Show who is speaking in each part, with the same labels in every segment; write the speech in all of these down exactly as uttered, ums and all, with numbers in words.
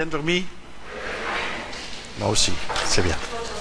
Speaker 1: Bien dormi? Moi aussi, c'est bien.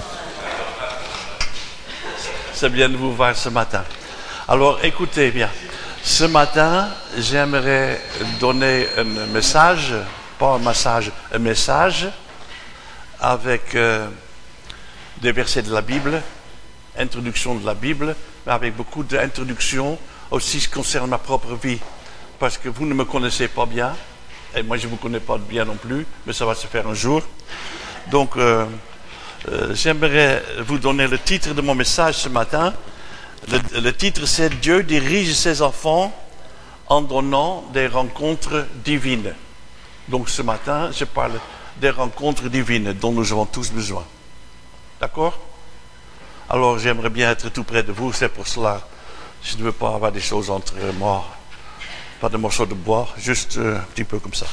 Speaker 1: C'est bien de vous voir ce matin. Alors, écoutez bien. Ce matin, j'aimerais donner un message, pas un massage, un message avec euh, des versets de la Bible, introduction de la Bible, mais avec beaucoup d'introductions aussi qui concernent ma propre vie. Parce que vous ne me connaissez pas bien, et moi je ne vous connais pas bien non plus, mais ça va se faire un jour. Donc, euh, euh, j'aimerais vous donner le titre de mon message ce matin. Le, le titre c'est « Dieu dirige ses enfants en donnant des rencontres divines ». Donc ce matin, je parle des rencontres divines dont nous avons tous besoin. D'accord? Alors j'aimerais bien être tout près de vous, c'est pour cela je ne veux pas avoir des choses entre moi, pas de morceaux de bois, juste euh, un petit peu comme ça.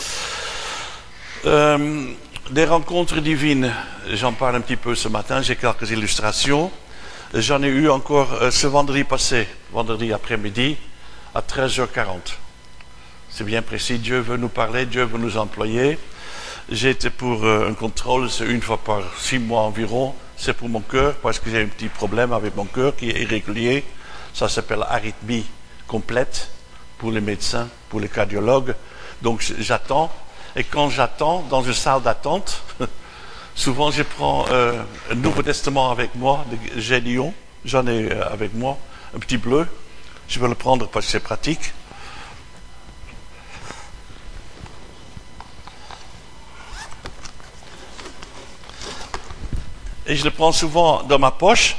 Speaker 1: Euh, des rencontres divines, j'en parle un petit peu ce matin, j'ai quelques illustrations. J'en ai eu encore euh, ce vendredi passé, vendredi après-midi, à treize heures quarante. C'est bien précis, Dieu veut nous parler, Dieu veut nous employer. J'ai été pour euh, un contrôle, c'est une fois par six mois environ. C'est pour mon cœur, parce que j'ai un petit problème avec mon cœur qui est irrégulier. Ça s'appelle arythmie complète pour les médecins, pour les cardiologues. Donc j'attends, et quand j'attends dans une salle d'attente, souvent je prends euh, un Nouveau Testament avec moi, de Gédéon, j'en ai euh, avec moi, un petit bleu. Je vais le prendre parce que c'est pratique. Et je le prends souvent dans ma poche.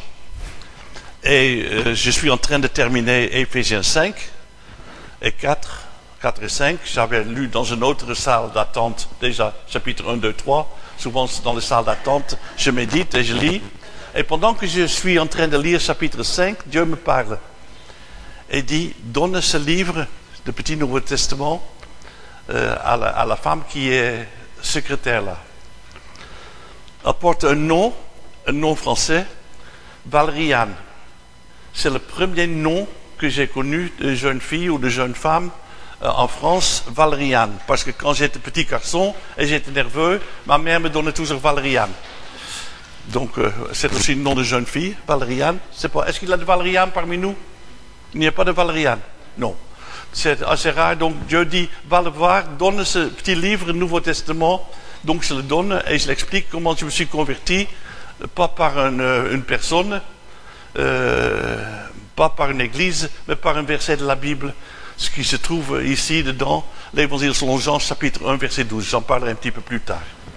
Speaker 1: Et euh, je suis en train de terminer Éphésiens cinq et quatre, quatre et cinq. J'avais lu dans une autre salle d'attente, déjà chapitre un, deux, trois. Souvent dans les salles d'attente, je médite et je lis. Et pendant que je suis en train de lire chapitre cinq, Dieu me parle. Et dit, donne ce livre, le petit Nouveau Testament, euh, à, la, à la femme qui est secrétaire là. Elle porte un nom, un nom français, Valériane. C'est le premier nom que j'ai connu de jeune fille ou de jeune femme euh, en France, Valériane. Parce que quand j'étais petit garçon et j'étais nerveux, ma mère me donnait toujours Valériane. Donc euh, c'est aussi le nom de jeune fille, Valériane. C'est pas, est-ce qu'il y a de Valériane parmi nous? Il n'y a pas de Valériane. Non. C'est assez rare. Donc Dieu dit, va le voir, donne ce petit livre, Nouveau Testament. Donc je le donne et je l'explique comment je me suis converti, pas par une, une personne, euh, pas par une église, mais par un verset de la Bible, ce qui se trouve ici dedans, l'évangile selon Jean, chapitre un, verset douze. J'en parlerai un petit peu plus tard.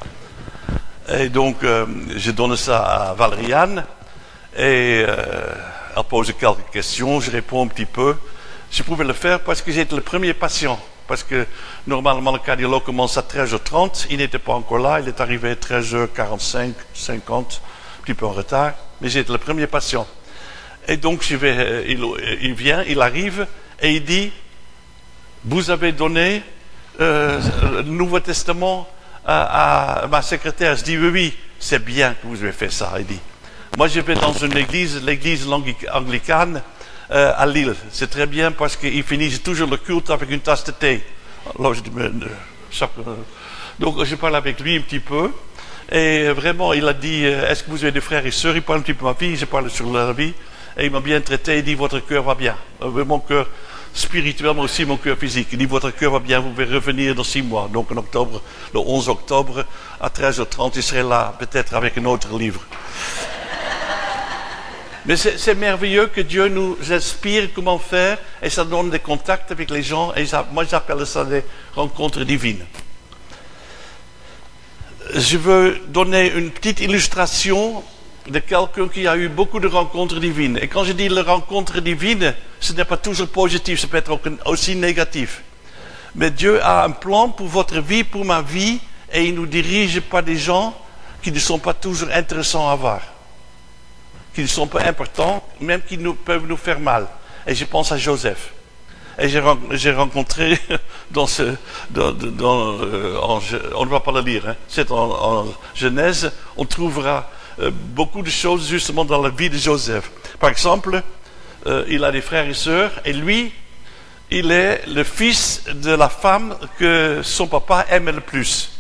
Speaker 1: Et donc, euh, je donne ça à Valériane, et euh, elle pose quelques questions, je réponds un petit peu. Je pouvais le faire parce que j'étais le premier patient. Parce que normalement le cardiologue commence à treize heures trente, il n'était pas encore là, il est arrivé à treize heures quarante-cinq, cinquante, un petit peu en retard, mais j'étais le premier patient. Et donc je vais, il, il vient, il arrive et il dit, vous avez donné euh, le Nouveau Testament à, à ma secrétaire. Je dis oui, oui, c'est bien que vous avez fait ça, il dit. Moi je vais dans une église, l'église anglicane, Euh, à Lille. C'est très bien parce qu'ils finissent toujours le culte avec une tasse de thé. Alors je dis, mais, euh, ça, euh, donc je parle avec lui un petit peu. Et vraiment, il a dit, euh, est-ce que vous avez des frères et sœurs? Il parle un petit peu de ma vie, je parle sur la vie. Et il m'a bien traité, il dit, votre cœur va bien. Euh, mon cœur spirituel, mais aussi mon cœur physique. Il dit, votre cœur va bien, vous pouvez revenir dans six mois. Donc en octobre, le onze octobre, à treize heures trente, il serait là, peut-être avec un autre livre. Mais c'est, c'est merveilleux que Dieu nous inspire comment faire, et ça donne des contacts avec les gens, et ça, moi j'appelle ça des rencontres divines. Je veux donner une petite illustration de quelqu'un qui a eu beaucoup de rencontres divines. Et quand je dis les rencontres divines, ce n'est pas toujours positif, ça peut être aussi négatif. Mais Dieu a un plan pour votre vie, pour ma vie, et il nous dirige par des gens qui ne sont pas toujours intéressants à voir, qui ne sont pas importants, même qui nous, peuvent nous faire mal. Et je pense à Joseph. Et j'ai, j'ai rencontré dans ce, dans, dans, euh, en, on ne va pas le lire, hein, c'est en, en Genèse, on trouvera euh, beaucoup de choses justement dans la vie de Joseph. Par exemple, euh, il a des frères et sœurs, et lui, il est le fils de la femme que son papa aimait le plus.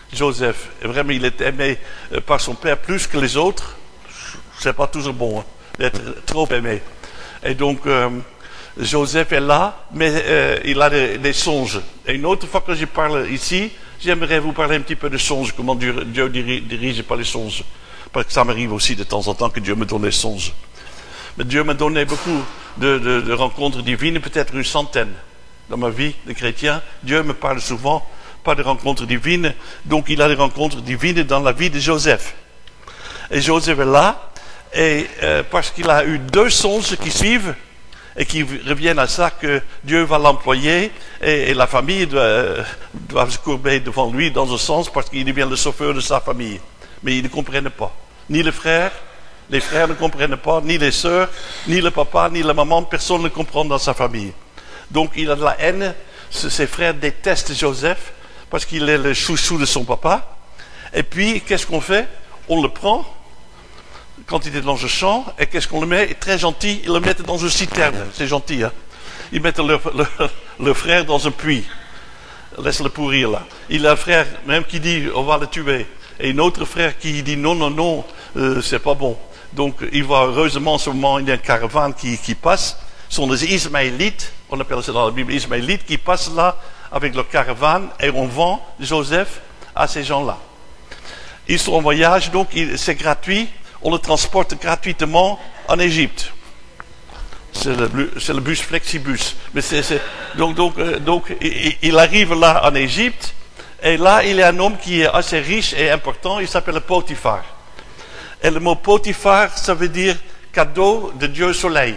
Speaker 1: Joseph. Et vraiment, il est aimé par son père plus que les autres. C'est pas toujours bon hein, d'être trop aimé. Et donc, euh, Joseph est là, mais euh, il a des, des songes. Et une autre fois que je parle ici, j'aimerais vous parler un petit peu de songes, comment Dieu, Dieu dirige, dirige pas les songes. Parce que ça m'arrive aussi de temps en temps que Dieu me donne des songes. Mais Dieu m'a donné beaucoup de, de, de rencontres divines, peut-être une centaine. Dans ma vie de chrétien, Dieu me parle souvent, pas de rencontres divines. Donc il a des rencontres divines dans la vie de Joseph. Et Joseph est là, et euh, parce qu'il a eu deux songes qui suivent, et qui reviennent à ça que Dieu va l'employer, et, et la famille doit, euh, doit se courber devant lui dans un sens, parce qu'il devient le sauveur de sa famille. Mais ils ne comprennent pas. Ni les frères, les frères ne comprennent pas, ni les sœurs, ni le papa, ni la maman, personne ne comprend dans sa famille. Donc il a de la haine, ses frères détestent Joseph, parce qu'il est le chouchou de son papa. Et puis, qu'est-ce qu'on fait? On le prend, quand il est dans le champ, et qu'est-ce qu'on le met? Très gentil, ils le mettent dans une citerne. C'est gentil, hein? Ils mettent le, le, le frère dans un puits. Laisse-le pourrir, là. Il a un frère, même qui dit, on va le tuer. Et un autre frère qui dit, non, non, non, euh, c'est pas bon. Donc, il voit heureusement, en ce moment, il y a une caravane qui, qui passe. Ce sont des Ismaélites, on appelle ça dans la Bible Ismaélites, qui passent là avec leur caravane, et on vend Joseph à ces gens-là. Ils sont en voyage, donc c'est gratuit. On le transporte gratuitement en Égypte. C'est le, c'est le bus Flexibus. Mais c'est, c'est, donc, donc, euh, donc, il, il arrive là en Égypte, et là, il y a un homme qui est assez riche et important, il s'appelle Potiphar. Et le mot Potiphar, ça veut dire cadeau de Dieu Soleil.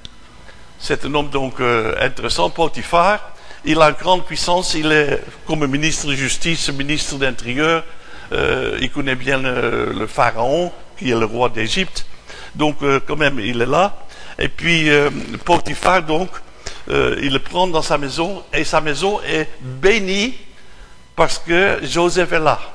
Speaker 1: C'est un homme donc euh, intéressant, Potiphar. Il a une grande puissance, il est comme ministre de justice, ministre d'intérieur, euh, il connaît bien le, le pharaon, qui est le roi d'Égypte. Donc, euh, quand même, il est là. Et puis, euh, Potiphar, donc, euh, il le prend dans sa maison, et sa maison est bénie parce que Joseph est là.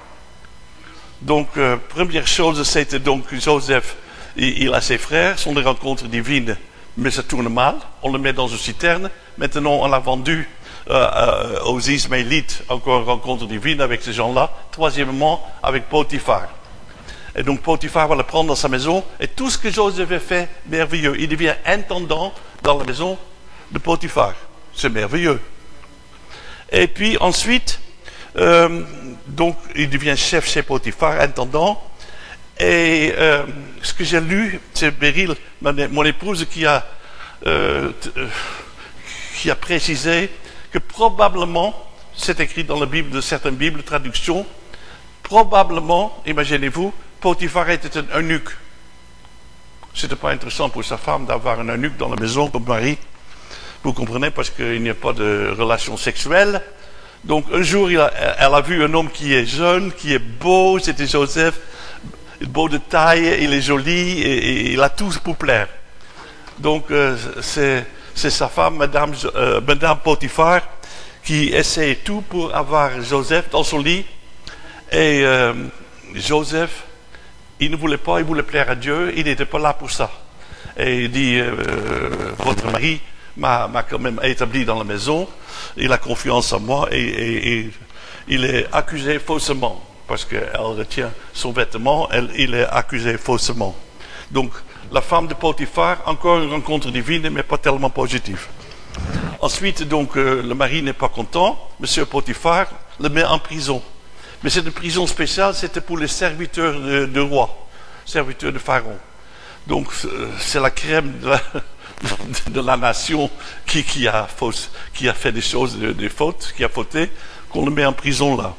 Speaker 1: Donc, euh, première chose, c'était donc Joseph, il, il a ses frères, ce sont des rencontres divines, mais ça tourne mal. On le met dans une citerne. Maintenant, on l'a vendu euh, euh, aux Ismaélites, encore une rencontre divine avec ces gens-là. Troisièmement, avec Potiphar. Et donc Potiphar va le prendre dans sa maison, et tout ce que Joseph a fait, merveilleux. Il devient intendant dans la maison de Potiphar. C'est merveilleux. Et puis ensuite, euh, donc il devient chef chez Potiphar, intendant. Et euh, ce que j'ai lu, c'est Beryl, mon épouse, qui a, euh, qui a précisé que probablement, c'est écrit dans la Bible, de certaines Bibles, traductions, probablement, imaginez-vous, Potiphar était un eunuque. C'était pas intéressant pour sa femme d'avoir un eunuque dans la maison comme mari. Vous comprenez, parce qu'il n'y a pas de relation sexuelle. Donc un jour, il a, elle a vu un homme qui est jeune, qui est beau, c'était Joseph, beau de taille, il est joli, et, et il a tout pour plaire. Donc euh, c'est, c'est sa femme, Madame, euh, Madame Potiphar, qui essaie tout pour avoir Joseph dans son lit. Et euh, Joseph, il ne voulait pas, il voulait plaire à Dieu, il n'était pas là pour ça. Et il dit, euh, votre mari m'a, m'a quand même établi dans la maison, il a confiance en moi, et, et, et il est accusé faussement, parce qu'elle retient son vêtement, elle, il est accusé faussement. Donc, la femme de Potiphar, encore une rencontre divine, mais pas tellement positive. Ensuite, donc, euh, le mari n'est pas content, monsieur Potiphar le met en prison. Mais cette prison spéciale, c'était pour les serviteurs de, de roi, serviteurs de Pharaon. Donc, c'est la crème de la, de la nation qui, qui, a fausse, qui a fait des choses, des fautes, qui a fauté, qu'on le met en prison là.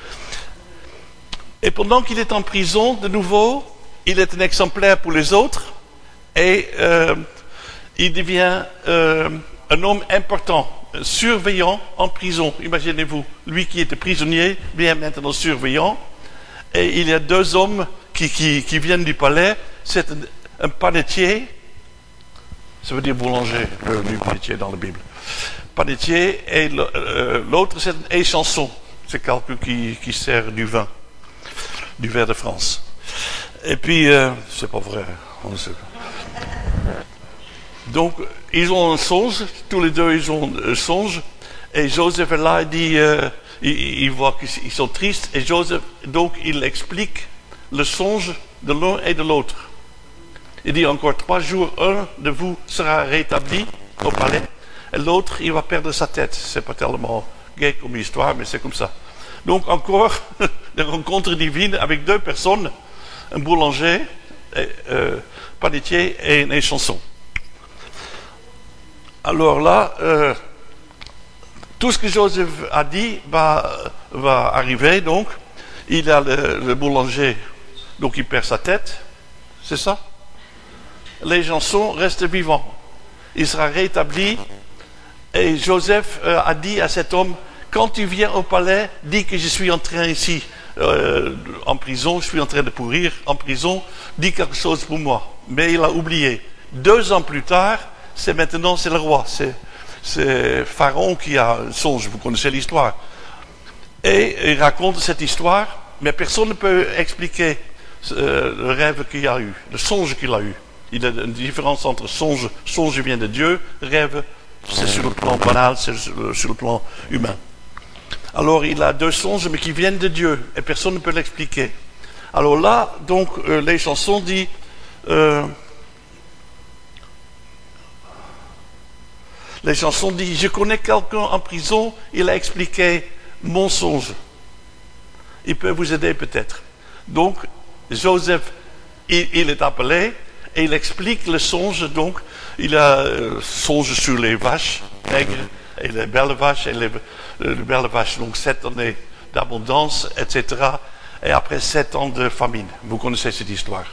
Speaker 1: Et pendant qu'il est en prison, de nouveau, il est un exemplaire pour les autres, et euh, il devient euh, un homme important, surveillant en prison. Imaginez-vous, lui qui était prisonnier, bien maintenant surveillant, et il y a deux hommes qui, qui, qui viennent du palais. C'est un, un panetier, ça veut dire boulanger, le euh, panetier dans la Bible. Panetier, et l'autre c'est un échanson, c'est quelqu'un qui, qui sert du vin, du verre de France. Et puis, euh, c'est pas vrai, on ne sait pas. Donc, ils ont un songe, tous les deux ils ont un songe, et Joseph est là, il dit, euh, il, il voit qu'ils sont tristes, et Joseph, donc, il explique le songe de l'un et de l'autre. Il dit encore trois jours, un de vous sera rétabli au palais, et l'autre, il va perdre sa tête. C'est pas tellement gai comme histoire, mais c'est comme ça. Donc encore, des rencontres divines avec deux personnes, un boulanger, et, euh, panetier et une chanson. Alors là, euh, tout ce que Joseph a dit va, va arriver, donc. Il a le, le boulanger, donc il perd sa tête, c'est ça? Les chansons restent vivants. Il sera rétabli. Et Joseph euh, a dit à cet homme, quand tu viens au palais, dis que je suis en train ici, euh, en prison, je suis en train de pourrir, en prison, dis quelque chose pour moi. Mais il a oublié. Deux ans plus tard, c'est maintenant, c'est le roi, c'est, c'est Pharaon qui a un songe, vous connaissez l'histoire. Et il raconte cette histoire, mais personne ne peut expliquer euh, le rêve qu'il a eu, le songe qu'il a eu. Il y a une différence entre songe, songe vient de Dieu, rêve, c'est sur le plan banal, c'est sur, sur le plan humain. Alors il a deux songes, mais qui viennent de Dieu, et personne ne peut l'expliquer. Alors là, donc, euh, les chansons disent, euh, les chansons disent, je connais quelqu'un en prison, il a expliqué mon songe. Il peut vous aider peut-être. Donc, Joseph, il, il est appelé, et il explique le songe, donc, il a euh, songe sur les vaches maigres, et les belles vaches, et les, les belles vaches, donc sept années d'abondance, et cetera. Et après sept ans de famine. Vous connaissez cette histoire.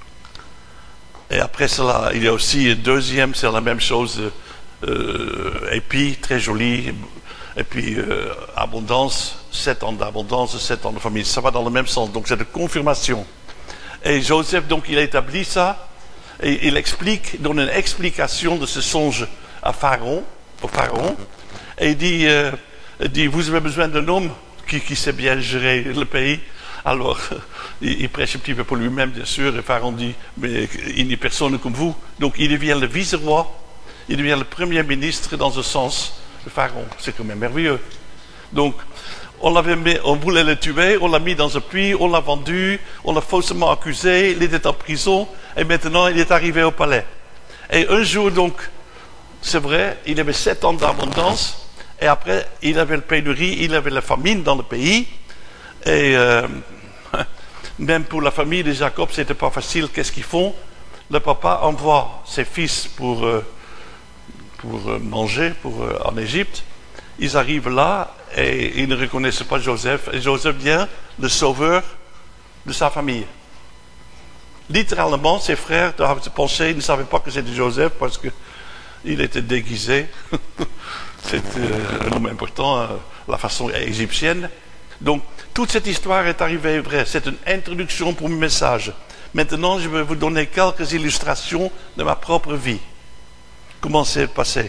Speaker 1: Et après cela, il y a aussi un deuxième, c'est la même chose, euh, épi, très joli, et puis euh, abondance, sept ans d'abondance, sept ans de famine. Ça va dans le même sens, donc c'est de confirmation. Et Joseph, donc, il établit ça, et il explique, donne une explication de ce songe à Pharaon, au Pharaon, et il dit, euh, il dit vous avez besoin d'un homme qui, qui sait bien gérer le pays. Alors, il, il prêche un petit peu pour lui-même, bien sûr, et Pharaon dit, mais il n'y a personne comme vous. Donc, il devient le vice-roi, il devient le premier ministre dans un sens de Pharaon. C'est quand même merveilleux. Donc, on l'avait mis, on voulait le tuer, on l'a mis dans un puits, on l'a vendu, on l'a faussement accusé, il était en prison, et maintenant il est arrivé au palais. Et un jour donc, c'est vrai, il avait sept ans d'abondance, et après il avait la pénurie, il avait la famine dans le pays, et euh, même pour la famille de Jacob, c'était pas facile. Qu'est-ce qu'ils font? Le papa envoie ses fils pour, euh, pour manger pour, euh, en Égypte. Ils arrivent là, et ils ne reconnaissent pas Joseph, et Joseph devient le sauveur de sa famille. Littéralement, ses frères doivent penser, ils ne savaient pas que c'était Joseph parce qu'il était déguisé. C'était un homme important, euh, la façon égyptienne. Donc, toute cette histoire est arrivée vraie. C'est une introduction pour mon message. Maintenant, je vais vous donner quelques illustrations de ma propre vie. Comment c'est passé?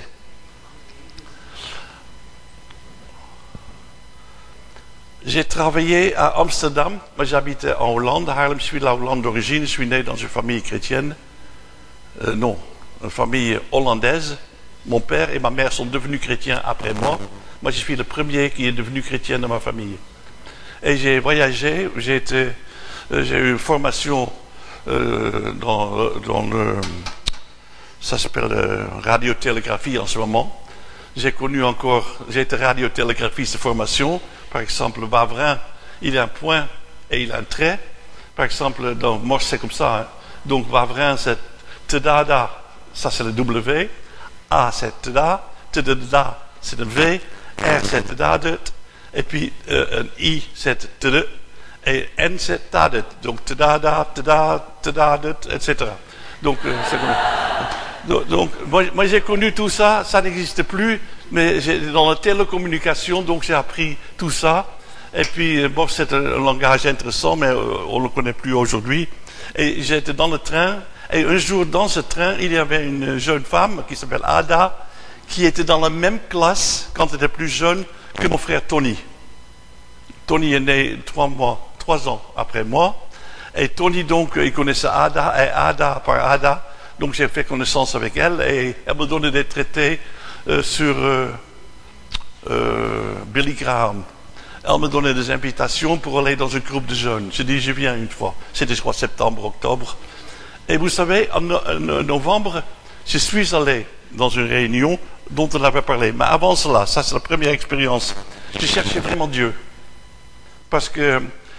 Speaker 1: J'ai travaillé à Amsterdam. Moi, j'habitais en Hollande, Haarlem. Je suis de la Hollande d'origine. Je suis né dans une famille chrétienne. Euh, non, une famille hollandaise. Mon père et ma mère sont devenus chrétiens après moi. Moi, je suis le premier qui est devenu chrétien de ma famille. Et j'ai voyagé. J'ai été, euh, j'ai eu une formation euh, dans, dans le, ça s'appelle euh, radiotélégraphie en ce moment. J'ai connu encore, j'ai été radiotélégraphiste de formation. Par exemple, le Wavrin, il a un point et il a un trait. Par exemple, dans Morse, c'est comme ça. Hein. Donc, Wavrin, c'est Tedada, ça c'est le W. A, c'est Teda. Tedada, c'est un V. R, c'est Tedadet. Et puis, euh, un I, c'est Tede. Et N, c'est Tadet. Donc, Tedada, Teda, Tedadet, et cetera. Donc, euh, c'est comme Donc, donc moi, moi j'ai connu tout ça, ça n'existe plus, mais j'ai, dans la télécommunication, donc j'ai appris tout ça. Et puis, bon, c'est un, un langage intéressant, mais euh, on ne le connaît plus aujourd'hui. Et j'étais dans le train, et un jour dans ce train, il y avait une jeune femme qui s'appelle Ada, qui était dans la même classe, quand elle était plus jeune, que mon frère Tony. Tony est né trois mois, trois ans après moi. Et Tony, donc, il connaissait Ada, et Ada par Ada. Donc j'ai fait connaissance avec elle et elle me donnait des traités euh, sur euh, euh, Billy Graham. Elle me donnait des invitations pour aller dans un groupe de jeunes. Je dis, je viens une fois. C'était, je crois, septembre, octobre. Et vous savez, en, no- en novembre, je suis allé dans une réunion dont on avait parlé. Mais avant cela, ça c'est la première expérience. Je cherchais vraiment Dieu. Parce que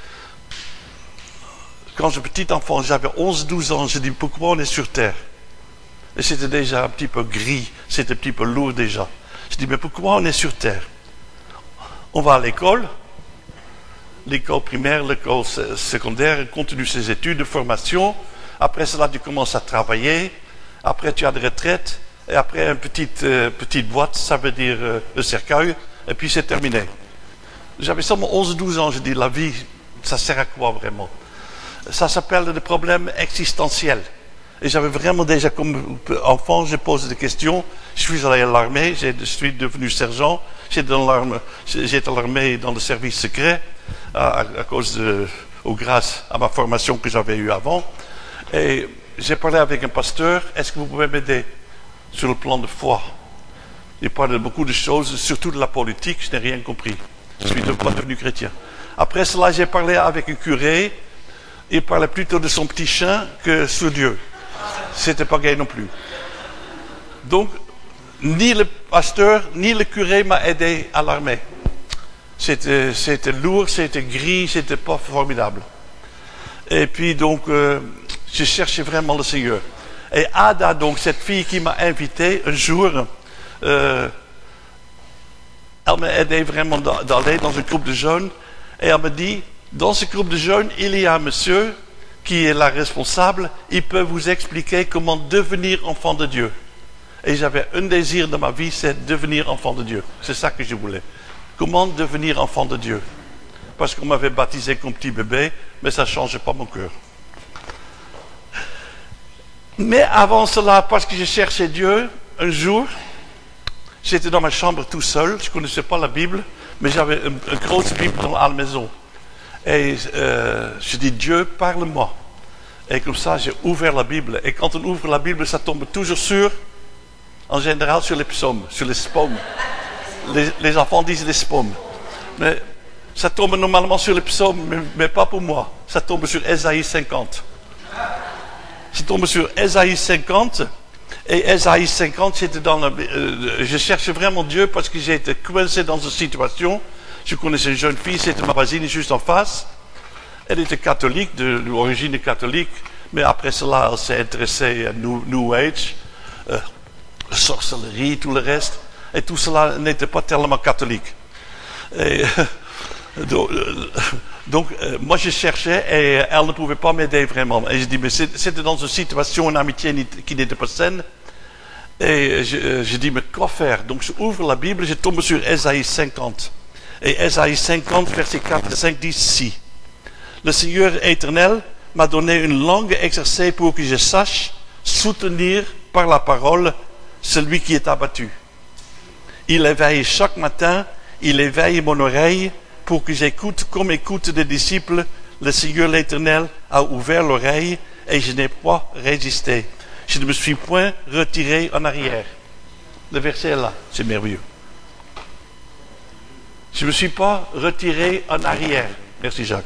Speaker 1: quand j'étais petit enfant, j'avais onze douze ans, je dis, pourquoi on est sur terre? Et c'était déjà un petit peu gris, c'était un petit peu lourd déjà. Je dis, mais pourquoi on est sur terre? On va à l'école, l'école primaire, l'école secondaire, continue ses études de formation. Après cela, tu commences à travailler. Après, tu as de retraite. Et après, une petite, euh, petite boîte, ça veut dire euh, le cercueil. Et puis, c'est terminé. J'avais seulement onze douze ans. Je dis, la vie, ça sert à quoi vraiment? Ça s'appelle des problèmes existentiels. Et j'avais vraiment déjà, comme enfant, je posais des questions. Je suis allé à l'armée, je suis devenu sergent. J'étais dans l'armée, j'étais à l'armée dans le service secret, à, à cause de, ou grâce à ma formation que j'avais eue avant. Et j'ai parlé avec un pasteur. Est-ce que vous pouvez m'aider sur le plan de foi? Il parle de beaucoup de choses, surtout de la politique. Je n'ai rien compris. Je suis pas devenu chrétien. Après cela, j'ai parlé avec un curé. Il parlait plutôt de son petit chien que sur Dieu. C'était pas gay non plus. Donc, ni le pasteur, ni le curé m'a aidé à l'armée. C'était, c'était lourd, c'était gris, c'était pas formidable. Et puis donc, euh, je cherchais vraiment le Seigneur. Et Ada, donc, cette fille qui m'a invité un jour, euh, elle m'a aidé vraiment d'aller dans un groupe de jeunes. Et elle me dit, dans ce groupe de jeunes, il y a un monsieur qui est la responsable. Il peut vous expliquer comment devenir enfant de Dieu. Et j'avais un désir dans ma vie, c'est devenir enfant de Dieu. C'est ça que je voulais. Comment devenir enfant de Dieu? Parce qu'on m'avait baptisé comme petit bébé, mais ça ne changeait pas mon cœur. Mais avant cela, parce que je cherchais Dieu, un jour, j'étais dans ma chambre tout seul, je ne connaissais pas la Bible, mais j'avais une, une grosse Bible dans la maison. Et euh, je dis, Dieu, parle-moi. Et comme ça, j'ai ouvert la Bible. Et quand on ouvre la Bible, ça tombe toujours sur, en général, sur les psaumes, sur les spaumes. Les, les enfants disent les spaumes. Mais ça tombe normalement sur les psaumes, mais, mais pas pour moi. Ça tombe sur Ésaïe cinquante. Ça tombe sur Ésaïe cinquante. Et Ésaïe cinquante, c'était dans la, euh, je cherchais vraiment Dieu parce que j'ai été coincé dans une situation. Je connaissais une jeune fille, c'était ma voisine juste en face. Elle était catholique, de, d'origine catholique, mais après cela, elle s'est intéressée à New, New Age, euh, sorcellerie, tout le reste. Et tout cela n'était pas tellement catholique. Et, donc, donc euh, moi je cherchais et elle ne pouvait pas m'aider vraiment. Et je dis, mais c'était dans une situation, une amitié qui n'était pas saine. Et je, je dis, mais quoi faire? Donc je ouvre la Bible, je tombe sur Ésaïe cinquante. Et Ésaïe cinquante, versets quatre et cinq dit ceci. Le Seigneur éternel m'a donné une langue exercée pour que je sache soutenir par la parole celui qui est abattu. Il éveille chaque matin, il éveille mon oreille pour que j'écoute comme écoutent des disciples. Le Seigneur l'Éternel a ouvert l'oreille et je n'ai pas résisté. Je ne me suis point retiré en arrière. Le verset est là, c'est merveilleux. Je ne me suis pas retiré en arrière. Merci Jacques.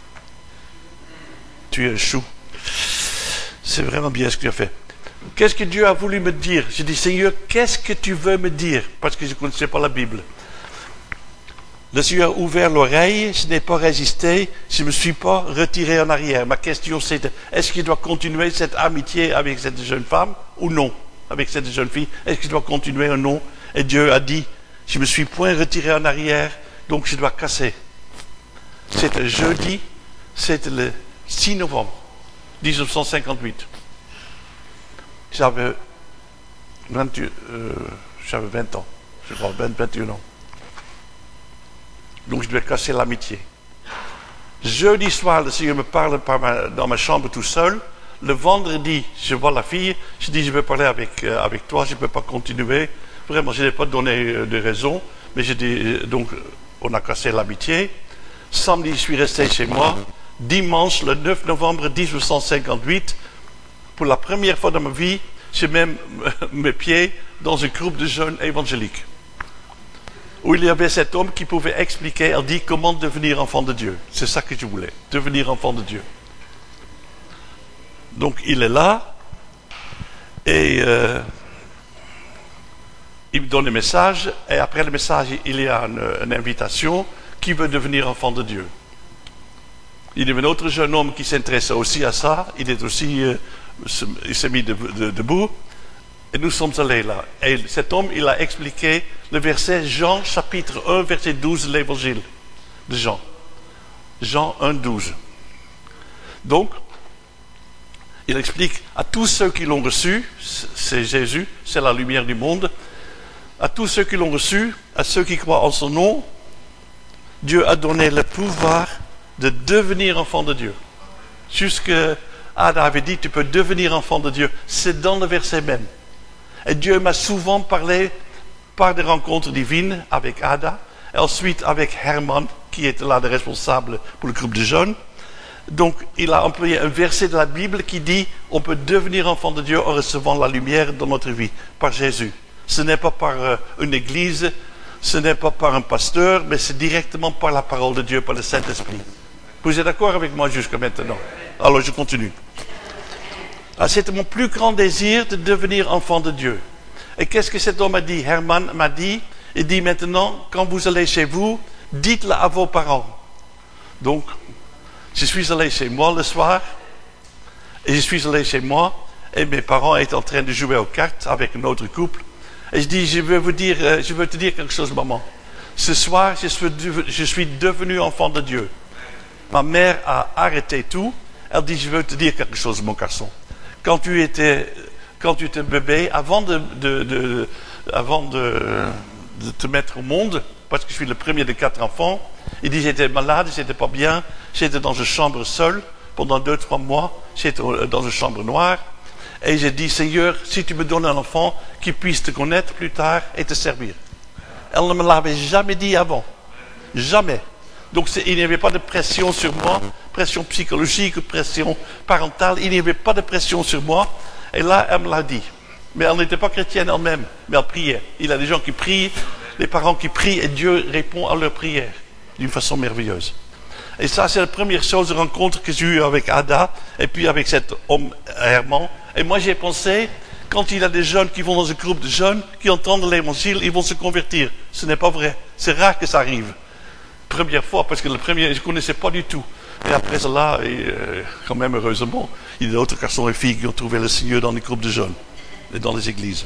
Speaker 1: Tu es un chou. C'est vraiment bien ce que tu as fait. Qu'est-ce que Dieu a voulu me dire? J'ai dit, Seigneur, qu'est-ce que tu veux me dire? Parce que je ne connaissais pas la Bible. Le Seigneur a ouvert l'oreille, je n'ai pas résisté, je ne me suis pas retiré en arrière. Ma question c'est, est-ce qu'il doit continuer cette amitié avec cette jeune femme ou non? Avec cette jeune fille, est-ce qu'il doit continuer ou non? Et Dieu a dit, je ne me suis point retiré en arrière, donc je dois casser. C'était jeudi, c'était le six novembre dix-neuf cent cinquante-huit. J'avais vingt, euh, j'avais vingt ans, je crois, vingt, vingt et un ans. Donc je devais casser l'amitié. Jeudi soir, le Seigneur me parle par ma, dans ma chambre tout seul. Le vendredi, je vois la fille, je dis je veux parler avec, euh, avec toi, je ne peux pas continuer. Vraiment, je n'ai pas donné euh, de raison, mais je dis, euh, donc on a cassé l'amitié. Samedi, je suis resté chez moi. Dimanche, le neuf novembre dix-neuf cent cinquante-huit, pour la première fois dans ma vie, je mets mes pieds dans un groupe de jeunes évangéliques. où il y avait cet homme qui pouvait expliquer, elle dit comment devenir enfant de Dieu. C'est ça que je voulais, devenir enfant de Dieu. Donc il est là, et euh, il me donne le message, et après le message, il y a une, une invitation, qui veut devenir enfant de Dieu. Il y avait un autre jeune homme qui s'intéressait aussi à ça, il est aussi, euh, il s'est mis debout, de, debout, et nous sommes allés là. Et cet homme, il a expliqué le verset Jean chapitre un, verset douze de l'évangile de Jean. Jean un, douze. Donc, il explique à tous ceux qui l'ont reçu, c'est Jésus, c'est la lumière du monde, à tous ceux qui l'ont reçu, à ceux qui croient en son nom, Dieu a donné le pouvoir de devenir enfant de Dieu. Jusque Ada avait dit, tu peux devenir enfant de Dieu. C'est dans le verset même. Et Dieu m'a souvent parlé par des rencontres divines avec Ada, et ensuite avec Herman, qui était là le responsable pour le groupe de jeunes. Donc, il a employé un verset de la Bible qui dit, on peut devenir enfant de Dieu en recevant la lumière dans notre vie, par Jésus. Ce n'est pas par euh, une église, ce n'est pas par un pasteur, mais c'est directement par la parole de Dieu, par le Saint-Esprit. Vous êtes d'accord avec moi jusqu'à maintenant? Alors, je continue. Ah, c'était mon plus grand désir de devenir enfant de Dieu. Et qu'est-ce que cet homme a dit? Herman m'a dit, il dit maintenant, quand vous allez chez vous, dites-le à vos parents. Donc, je suis allé chez moi le soir, et je suis allé chez moi, et mes parents étaient en train de jouer aux cartes avec un autre couple. Et je dis, je veux vous dire, je veux te dire quelque chose, maman. Ce soir, je suis, je suis devenu enfant de Dieu. Ma mère a arrêté tout. Elle dit, je veux te dire quelque chose, mon garçon. Quand tu étais, quand tu étais bébé, avant de, de, de avant de, de te mettre au monde, parce que je suis le premier de quatre enfants, il dit, j'étais malade, j'étais pas bien, j'étais dans une chambre seule pendant deux, trois mois, j'étais dans une chambre noire, et j'ai dit, Seigneur, si tu me donnes un enfant qui puisse te connaître plus tard et te servir. Elle ne me l'avait jamais dit avant. Jamais. Donc il n'y avait pas de pression sur moi, pression psychologique, pression parentale, il n'y avait pas de pression sur moi. Et là, elle me l'a dit. Mais elle n'était pas chrétienne elle-même, mais elle priait. Il y a des gens qui prient, des parents qui prient, et Dieu répond à leurs prières d'une façon merveilleuse. Et ça, c'est la première chose de rencontre que j'ai eue avec Ada, et puis avec cet homme Herman. Et moi, j'ai pensé, quand il y a des jeunes qui vont dans un groupe de jeunes, qui entendent l'évangile, ils vont se convertir. Ce n'est pas vrai. C'est rare que ça arrive. Première fois, parce que le premier, je ne connaissais pas du tout. Et après cela, et, euh, quand même heureusement, il y a d'autres garçons et filles qui ont trouvé le Seigneur dans les groupes de jeunes et dans les églises.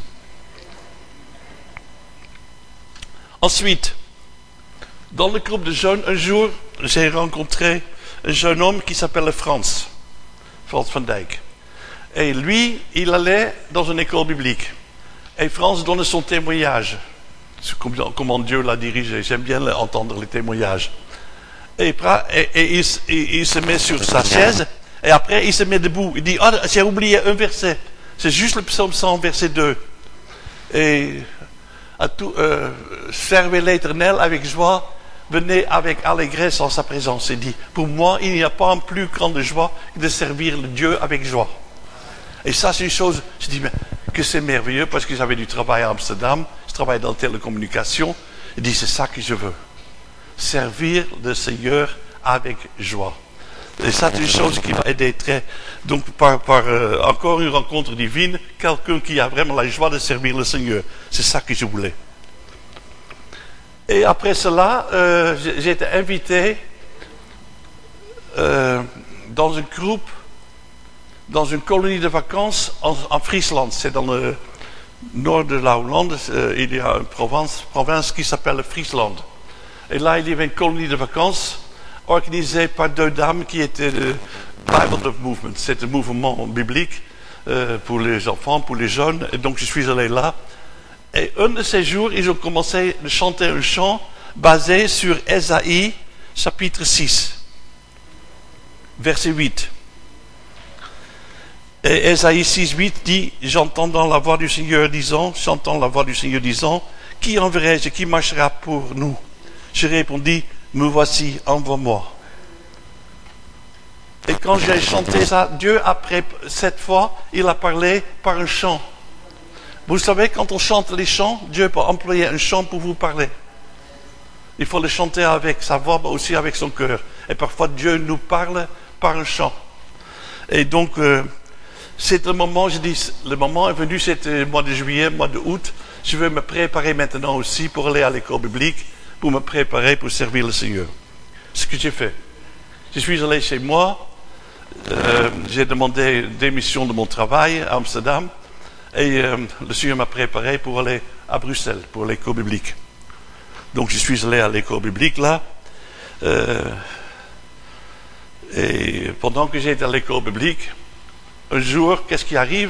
Speaker 1: Ensuite, dans le groupe de jeunes, un jour, j'ai rencontré un jeune homme qui s'appelle Frans, Frans van Dijk. Et lui, il allait dans une école biblique. Et Frans donnait son témoignage. Comment Dieu l'a dirigé. J'aime bien entendre les témoignages. Et, et, et il, il, il se met sur sa chaise, et après il se met debout. Il dit, ah, j'ai oublié un verset. C'est juste le psaume cent, verset deux. Et à tout, euh, servez l'Éternel avec joie, venez avec allégresse en sa présence. Il dit, pour moi, il n'y a pas une plus grande joie que de servir le Dieu avec joie. Et ça, c'est une chose, je dis, mais que c'est merveilleux, parce que j'avais du travail à Amsterdam, je travaille dans la télécommunication. Il dit, c'est ça que je veux. Servir le Seigneur avec joie. Et ça, c'est une chose qui m'a aidé très. Donc, par, par euh, encore une rencontre divine, quelqu'un qui a vraiment la joie de servir le Seigneur. C'est ça que je voulais. Et après cela, euh, j'ai été invité euh, dans un groupe, dans une colonie de vacances en, en Friesland. C'est dans le nord de la Hollande. Euh, il y a une province, province qui s'appelle Friesland. Et là, il y avait une colonie de vacances organisée par deux dames qui étaient le Bible Love Movement. C'est un mouvement biblique euh, pour les enfants, pour les jeunes. Et donc, je suis allé là. Et un de ces jours, ils ont commencé à chanter un chant basé sur Ésaïe, chapitre six, verset huit. Et Ésaïe six, huit dit, j'entends la voix du Seigneur disant, j'entends la voix du Seigneur disant, qui enverrai-je, qui marchera pour nous? Je répondis, me voici, envoie-moi. Et quand j'ai chanté ça, Dieu, après cette fois, il a parlé par un chant. Vous savez, quand on chante les chants, Dieu peut employer un chant pour vous parler. Il faut le chanter avec sa voix, mais aussi avec son cœur. Et parfois, Dieu nous parle par un chant. Et donc, euh, c'est le moment, je dis, le moment est venu, c'était le mois de juillet, le mois de août. Je veux me préparer maintenant aussi pour aller à l'école biblique, pour me préparer pour servir le Seigneur. Ce que j'ai fait. Je suis allé chez moi, euh, j'ai demandé démission de mon travail à Amsterdam, et euh, le Seigneur m'a préparé pour aller à Bruxelles, pour l'école biblique. Donc je suis allé à l'école biblique là, euh, et pendant que j'étais à l'école biblique, un jour, qu'est-ce qui arrive?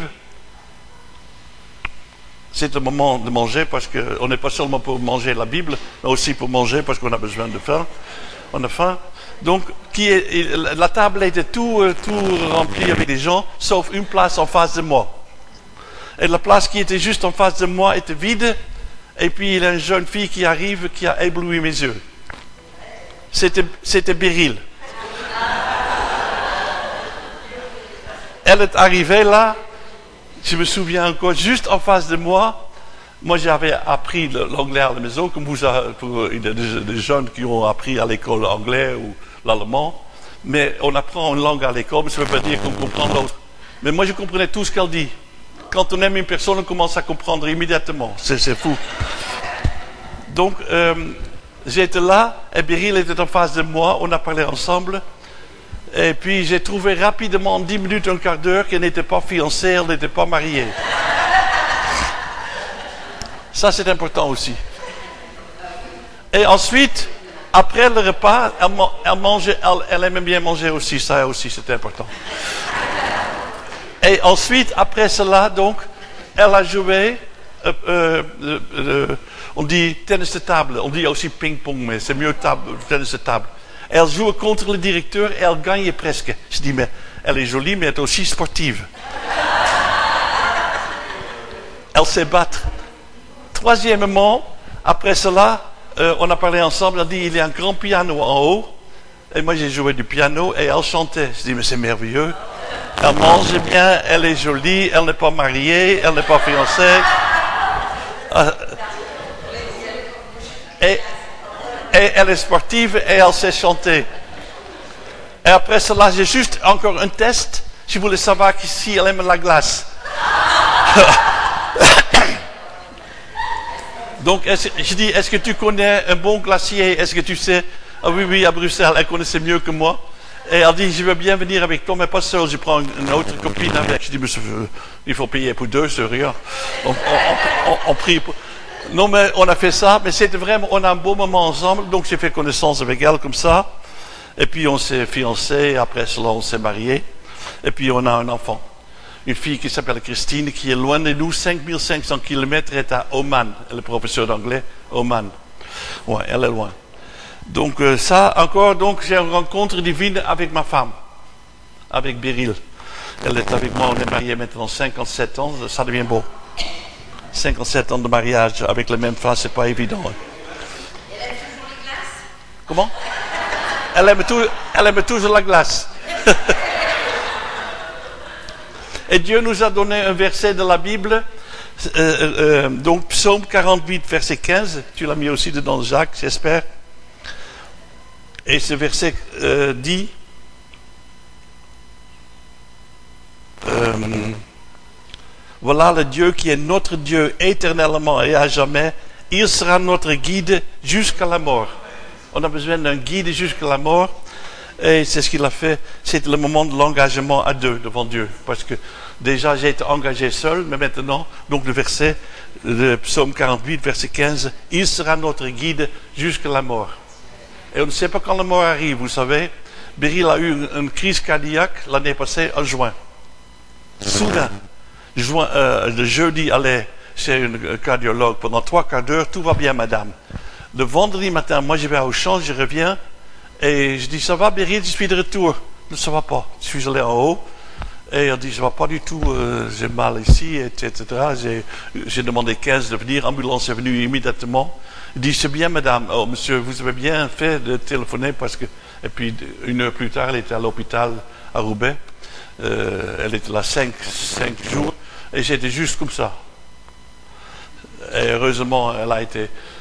Speaker 1: C'est le moment de manger, parce qu'on n'est pas seulement pour manger la Bible, mais aussi pour manger parce qu'on a besoin de faim. On a faim. Donc, qui est, la table était tout, tout remplie avec des gens, sauf une place en face de moi. Et la place qui était juste en face de moi était vide. Et puis, il y a une jeune fille qui arrive, qui a ébloui mes yeux. C'était, c'était Beryl. Elle est arrivée là, je me souviens encore, juste en face de moi. Moi, j'avais appris l'anglais à la maison, comme vous avez, pour des jeunes qui ont appris à l'école l'anglais ou l'allemand. Mais on apprend une langue à l'école, mais ça ne veut pas dire qu'on comprend l'autre. Mais moi, je comprenais tout ce qu'elle dit. Quand on aime une personne, on commence à comprendre immédiatement. C'est, c'est fou. Donc, euh, j'étais là, et Beryl était en face de moi, on a parlé ensemble. Et puis, j'ai trouvé rapidement, en dix minutes, un quart d'heure, qu'elle n'était pas fiancée, elle n'était pas mariée. Ça, c'est important aussi. Et ensuite, après le repas, elle, elle mangeait, elle, elle aimait bien manger aussi, ça aussi, c'était important. Et ensuite, après cela, donc, elle a joué, euh, euh, euh, euh, on dit tennis de table, on dit aussi ping-pong, mais c'est mieux table, tennis de table. Elle jouait contre le directeur et elle gagnait presque. Je dis, mais elle est jolie, mais elle est aussi sportive. Elle sait battre. Troisièmement, après cela, euh, on a parlé ensemble, elle a dit, il y a un grand piano en haut. Et moi, j'ai joué du piano et elle chantait. Je dis, mais c'est merveilleux. Elle mange bien, elle est jolie, elle n'est pas mariée, elle n'est pas fiancée. Euh, et, et elle est sportive et elle sait chanter. Et après cela, j'ai juste encore un test. Je voulais savoir si elle aime la glace. Donc, je dis, est-ce que tu connais un bon glacier? Est-ce que tu sais? Ah oui, oui, à Bruxelles, elle connaissait mieux que moi. Et elle dit, je veux bien venir avec toi, mais pas seul, je prends une autre copine avec. Je dis, mais il faut payer pour deux, c'est rien. On, on, on, on prie pour... Non, mais on a fait ça, mais c'était vraiment, on a un beau moment ensemble, donc j'ai fait connaissance avec elle comme ça. Et puis on s'est fiancés, après cela on s'est mariés. Et puis on a un enfant. Une fille qui s'appelle Christine, qui est loin de nous, cinq mille cinq cents kilomètres, est à Oman. Elle est professeure d'anglais, Oman. Ouais, elle est loin. Donc euh, ça, encore, donc j'ai une rencontre divine avec ma femme, avec Beryl. Elle est avec moi, on est mariés maintenant cinquante-sept ans, ça devient beau. cinquante-sept ans de mariage avec la même femme, c'est pas évident. Hein.
Speaker 2: Elle aime toujours les glaces?
Speaker 1: Comment? Elle aime, tout, elle aime toujours la glace. Et Dieu nous a donné un verset de la Bible, euh, euh, donc Psaume quarante-huit, verset quinze. Tu l'as mis aussi dedans, Jacques, j'espère. Et ce verset euh, dit, euh, voilà le Dieu qui est notre Dieu éternellement et à jamais. Il sera notre guide jusqu'à la mort. On a besoin d'un guide jusqu'à la mort. Et c'est ce qu'il a fait. C'est le moment de l'engagement à deux devant Dieu. Parce que déjà j'ai été engagé seul, mais maintenant, donc le verset, le psaume quarante-huit, verset quinze, il sera notre guide jusqu'à la mort. Et on ne sait pas quand la mort arrive, vous savez. Beryl a eu une, une crise cardiaque l'année passée en juin. Soudain. Juin, euh, le jeudi, allez chez un cardiologue pendant trois quarts d'heure, tout va bien, madame. Le vendredi matin, moi je vais à Auchan, je reviens. Et je dis, ça va Beryl, je suis de retour. Non, ça va pas. Je suis allé en haut. Et elle dit, ça va pas du tout, euh, j'ai mal ici, et cetera. J'ai, j'ai demandé quinze de venir, l'ambulance est venue immédiatement. Il dit, c'est bien madame. Oh monsieur, vous avez bien fait de téléphoner parce que... Et puis une heure plus tard, elle était à l'hôpital à Roubaix. Euh, elle était là cinq, cinq jours. Et j'étais juste comme ça. Et heureusement, elle a été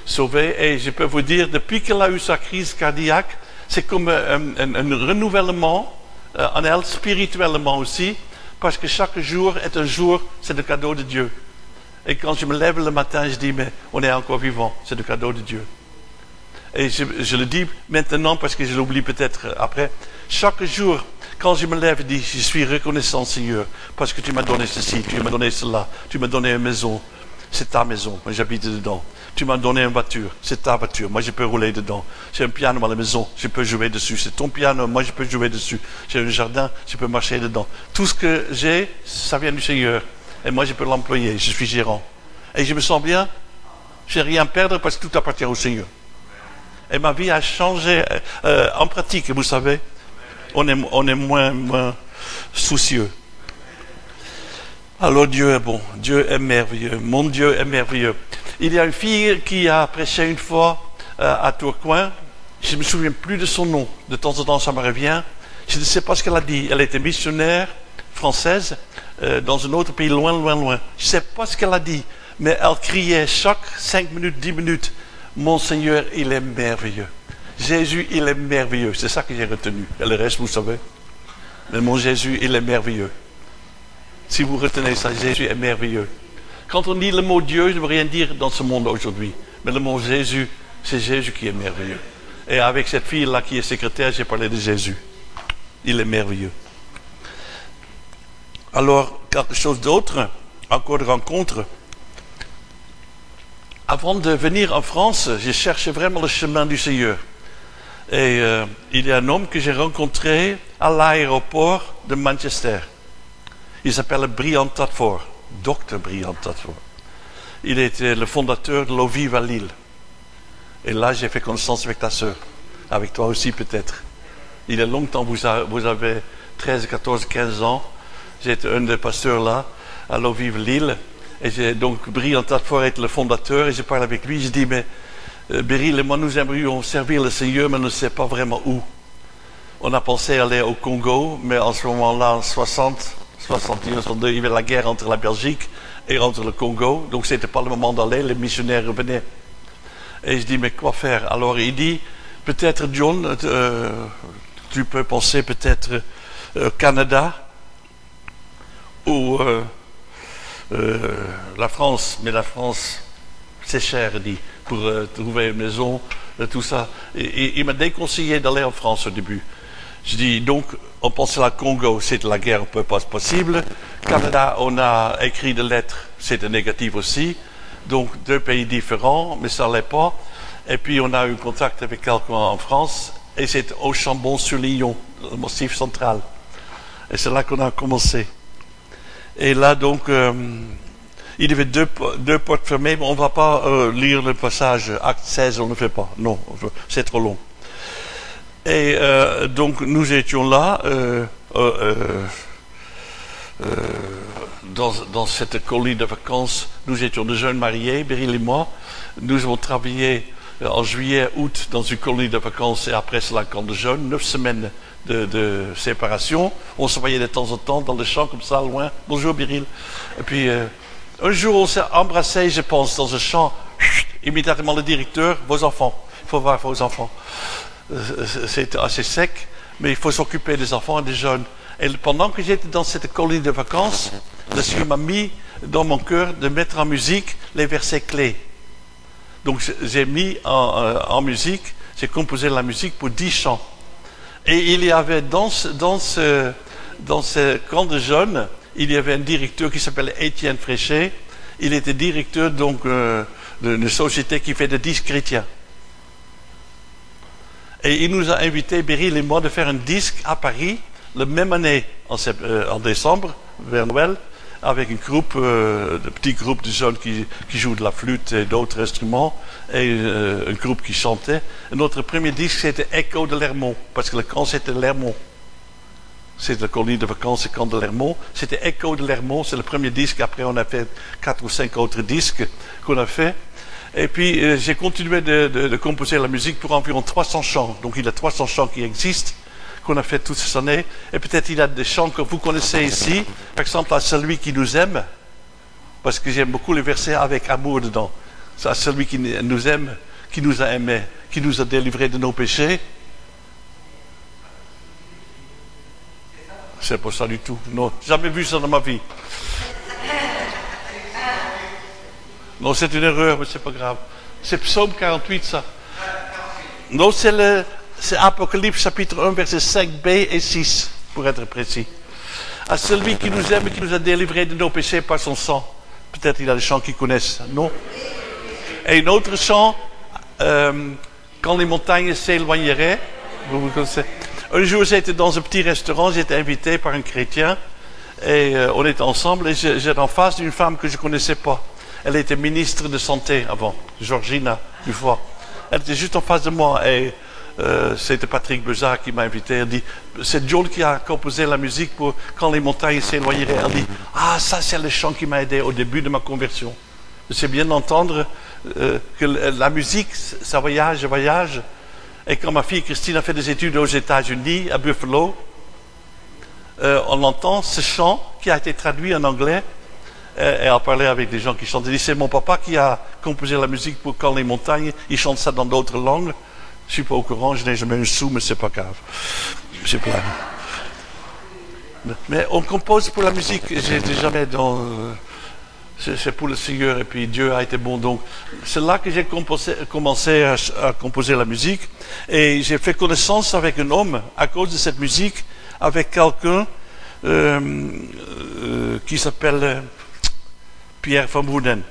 Speaker 1: sauvée. Et je peux vous dire, depuis qu'elle a eu sa crise cardiaque, c'est comme un, un, un renouvellement euh, en elle, spirituellement aussi, parce que chaque jour est un jour, c'est le cadeau de Dieu. Et quand je me lève le matin, je dis, mais on est encore vivant, c'est le cadeau de Dieu. Et je, je le dis maintenant parce que je l'oublie peut-être après. Chaque jour, quand je me lève, je dis, je suis reconnaissant, Seigneur, parce que tu m'as donné ceci, tu m'as donné cela, tu m'as donné une maison, c'est ta maison, moi j'habite dedans. Tu m'as donné une voiture, c'est ta voiture, moi je peux rouler dedans. J'ai un piano à la maison, je peux jouer dessus. C'est ton piano, moi je peux jouer dessus. J'ai un jardin, je peux marcher dedans. Tout ce que j'ai, ça vient du Seigneur. Et moi je peux l'employer, je suis gérant. Et je me sens bien, je n'ai rien à perdre parce que tout appartient au Seigneur. Et ma vie a changé euh, en pratique, vous savez. On est, on est moins, moins soucieux. Alors Dieu est bon, Dieu est merveilleux, mon Dieu est merveilleux. Il y a une fille qui a prêché une fois euh, à Tourcoing. Je ne me souviens plus de son nom. De temps en temps, ça me revient. Je ne sais pas ce qu'elle a dit. Elle était missionnaire française euh, dans un autre pays loin, loin, loin. Je ne sais pas ce qu'elle a dit, mais elle criait chaque cinq minutes, dix minutes, « Mon Seigneur, il est merveilleux. Jésus, il est merveilleux. » C'est ça que j'ai retenu. Et le reste, vous savez. Mais mon Jésus, il est merveilleux. Si vous retenez ça, Jésus est merveilleux. Quand on dit le mot Dieu, je ne veux rien dire dans ce monde aujourd'hui. Mais le mot Jésus, c'est Jésus qui est merveilleux. Et avec cette fille-là qui est secrétaire, j'ai parlé de Jésus. Il est merveilleux. Alors, quelque chose d'autre, encore de rencontres. Avant de venir en France, je cherchais vraiment le chemin du Seigneur. Et euh, il y a un homme que j'ai rencontré à l'aéroport de Manchester. Il s'appelle Brian Tadford, docteur Brian Tadford. Il était le fondateur de l'Eau Vive à Lille. Et là, j'ai fait connaissance avec ta sœur. Avec toi aussi, peut-être. Il y a longtemps, vous, a, vous avez treize, quatorze, quinze ans. J'étais un des pasteurs là, à l'Eau Vive Lille. Et j'ai, donc, Brian Tadford est le fondateur. Et je parle avec lui. Je dis, mais euh, Beryl et moi, nous aimerions servir le Seigneur, mais on ne sait pas vraiment où. On a pensé aller au Congo, mais en ce moment-là, en soixante, soixante et un, soixante-deux, il y avait la guerre entre la Belgique et entre le Congo. Donc, c'était pas le moment d'aller. Les missionnaires revenaient. Et je dis, mais quoi faire? Alors, il dit, peut-être, John, euh, tu peux penser peut-être euh, Canada ou euh, euh, la France. Mais la France, c'est cher, il dit, pour euh, trouver une maison, euh, tout ça. Et, et il m'a déconseillé d'aller en France au début. Je dis, donc, on pensait à Congo, c'était la guerre, on peut pas possible. Canada, on a écrit des lettres, c'était négatif aussi. Donc, deux pays différents, mais ça l'est pas. Et puis, on a eu contact avec quelqu'un en France, et c'est au Chambon-sur-Lignon, le Massif central. Et c'est là qu'on a commencé. Et là, donc, euh, il y avait deux, deux portes fermées, mais on ne va pas euh, lire le passage, acte seize, on ne fait pas. Non, c'est trop long. Et euh, donc, nous étions là, euh, euh, euh, dans, dans cette colonie de vacances. Nous étions de jeunes mariés, Beryl et moi. Nous avons travaillé euh, en juillet, août, dans une colonie de vacances, et après c'est la camp de jeunes, neuf semaines de, de séparation. On se voyait de temps en temps dans le champ, comme ça, loin. Bonjour, Beryl. Et puis, euh, un jour, on s'est embrassés, je pense, dans un champ. Chut, immédiatement, le directeur, vos enfants. Il faut voir vos enfants. C'était assez sec, mais il faut s'occuper des enfants et des jeunes. Et pendant que j'étais dans cette colonie de vacances, le Seigneur m'a mis dans mon cœur de mettre en musique les versets clés. Donc j'ai mis en, euh, en musique, j'ai composé la musique pour dix chants. Et il y avait dans ce, dans ce, dans ce camp de jeunes, il y avait un directeur qui s'appelait Étienne Fréchet. Il était directeur donc euh, d'une société qui fait des disques chrétiens. Et il nous a invités, Beryl et moi, de faire un disque à Paris, la même année, en, euh, en décembre, vers Noël, avec un groupe, euh, de petits groupes de jeunes qui, qui jouent de la flûte et d'autres instruments, et euh, un groupe qui chantait. Et notre premier disque, c'était Echo de Lermont, parce que le camp, c'était Lermont. C'est la colonie de vacances, le camp de Lermont. C'était Echo de Lermont, c'est le premier disque. Après, on a fait quatre ou cinq autres disques qu'on a fait. Et puis, euh, j'ai continué de, de, de composer la musique pour environ trois cents chants. Donc, il y a trois cents chants qui existent, qu'on a fait toutes ces années. Et peut-être il y a des chants que vous connaissez ici. Par exemple, à Celui qui nous aime. Parce que j'aime beaucoup les versets avec amour dedans. C'est à celui qui nous aime, qui nous a aimés, qui nous a délivrés de nos péchés. C'est pas ça du tout. Non, jamais vu ça dans ma vie. Non, c'est une erreur, mais c'est pas grave. C'est Psaume quarante-huit, ça. Non, c'est le, c'est Apocalypse chapitre un, versets cinq b et six, pour être précis. À celui qui nous aime et qui nous a délivrés de nos péchés par son sang. Peut-être il y a des chants qui connaissent, non? Et un autre chant, euh, quand les montagnes s'éloigneraient, vous vous connaissez. Un jour, j'étais dans un petit restaurant, j'étais invité par un chrétien, et euh, on était ensemble, et j'étais en face d'une femme que je ne connaissais pas. Elle était ministre de Santé avant, Georgina Dufoy. Elle était juste en face de moi, et euh, c'était Patrick Bezard qui m'a invité. Elle dit, c'est John qui a composé la musique pour quand les montagnes s'éloigneraient. Elle dit, ah, ça c'est le chant qui m'a aidé au début de ma conversion. C'est bien d'entendre euh, que la musique, ça voyage, voyage. Et quand ma fille Christine a fait des études aux États-Unis, à Buffalo, euh, on entend ce chant qui a été traduit en anglais. Et elle a parlé avec des gens qui chantent. Elle dit, c'est mon papa qui a composé la musique pour quand les montagnes, il chante ça dans d'autres langues. Je suis pas au courant, je n'ai jamais un sou, mais c'est pas grave. C'est plein. Mais on compose pour la musique. J'étais jamais dans... Euh, c'est pour le Seigneur, et puis Dieu a été bon. Donc, c'est là que j'ai composé, commencé à, à composer la musique. Et j'ai fait connaissance avec un homme, à cause de cette musique, avec quelqu'un euh, euh, qui s'appelle Pierre Van Bouden.